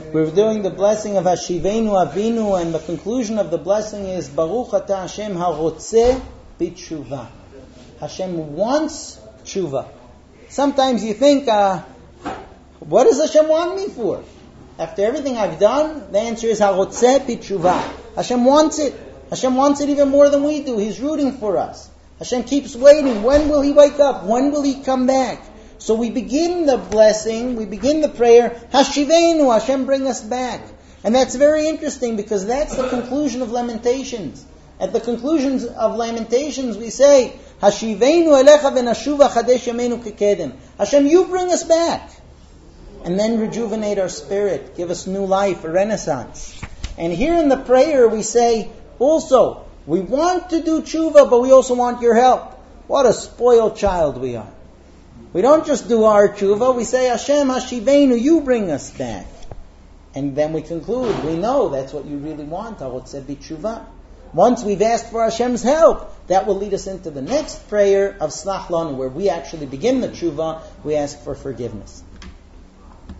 We're doing the blessing of Hashivenu Avinu, and the conclusion of the blessing is Baruch Ata Hashem HaRotzeh B'Tshuva. Hashem wants tshuva. Sometimes you think, what does Hashem want me for? After everything I've done, the answer is HaRotzeh B'Tshuva. Hashem wants it. Hashem wants it even more than we do. He's rooting for us. Hashem keeps waiting. When will He wake up? When will He come back? So we begin the blessing, we begin the prayer, Hashivenu, Hashem bring us back. And that's very interesting because that's the conclusion of Lamentations. At the conclusions of Lamentations we say, Hashivenu elecha v'nashuva chadesh yameinu kekedem. Hashem, you bring us back. And then rejuvenate our spirit, give us new life, a renaissance. And here in the prayer we say, also, we want to do tshuva, but we also want your help. What a spoiled child we are. We don't just do our tshuva, we say, Hashem, Hashivenu, you bring us back. And then we conclude, we know that's what you really want, HaRotzeh B'Tshuva. Once we've asked for Hashem's help, that will lead us into the next prayer of Slach Lanu, where we actually begin the tshuva, we ask for forgiveness.